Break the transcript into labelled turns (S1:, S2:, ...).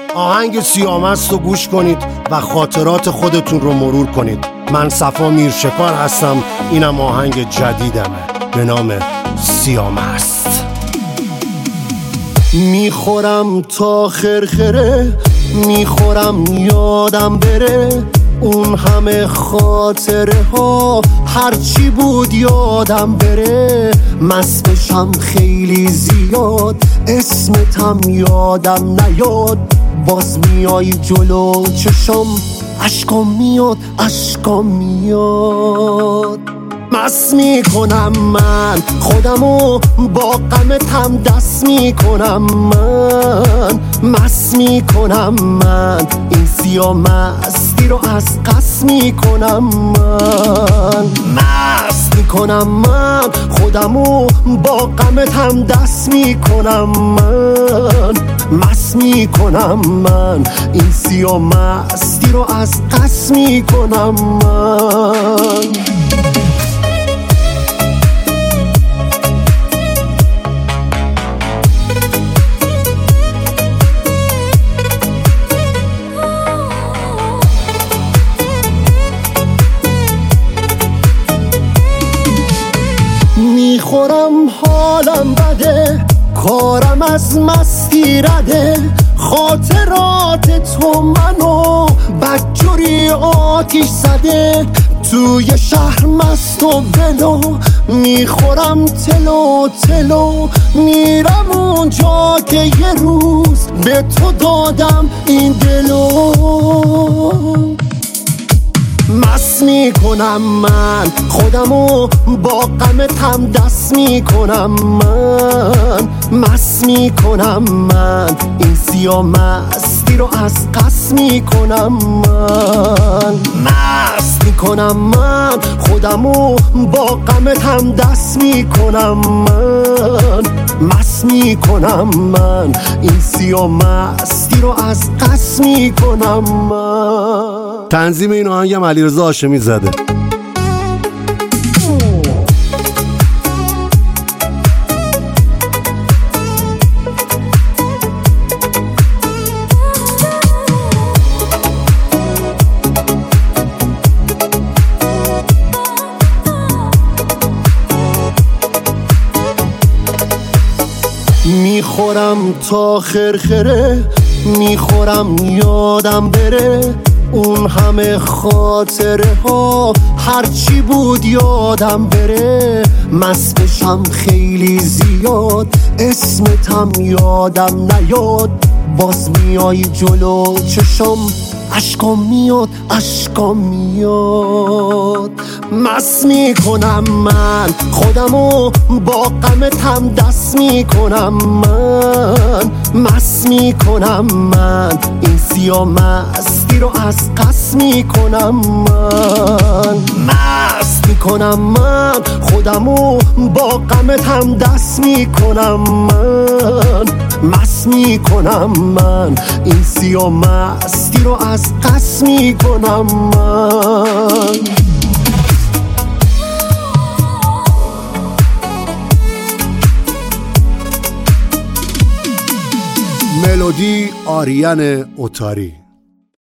S1: آهنگ سیامست رو گوش کنید و خاطرات خودتون رو مرور کنید. من صفا میرشکار هستم، اینم آهنگ جدیدمه به نام سیامست. میخورم تا خرخره، میخورم یادم بره اون همه خاطره ها، هرچی بود یادم بره. مست بشم خیلی زیاد، اسمتم یادم نیاد، باز میای جلو چشم، اشکام میاد اشکام میاد. مست میکنم من خودمو، با غمتم دست میکنم من، مست میکنم من این سیامستی رو از قصد میکنم من، مست میکنم من خودمو، با غمتم دست میکنم من، مست میکنم من این سیامستی رو از قصد میکنم من. میخورم حالم بده، کارم از مستی رده، خاطرات تو منو بدجوری آتیش زده. توی شهر مست و بلو، میخورم تلو تلو، میرم اونجا که یه روز به تو دادم این دلو. مست میکنم من خودمو، با غمتم دست میکنم من، مست میکنم من این سیامستی رو از قصد میکنم من، مست میکنم من خودمو، با غمتم دست میکنم من، مست میکنم من این سیامستی رو از قصد میکنم من. تنظیم این آهنگم علیرضا هاشمی زده. میخورم تا خرخره، میخورم یادم بره اون همه خاطره ها، هرچی بود یادم بره. مست بشم خیلی زیاد، اسمتم یادم نیاد، باز میای جلو چشم، اشکام میاد اشکام میاد. مست میکنم من خودمو، با غمتم دست میکنم من، مست میکنم من این سیامستی رو از قصد میکنم من، مست میکنم من خودمو، با غمتم دست میکنم من، مست میکنم من این سیامستی رو از قصد میکنم من. ملودی آریان اوتاری.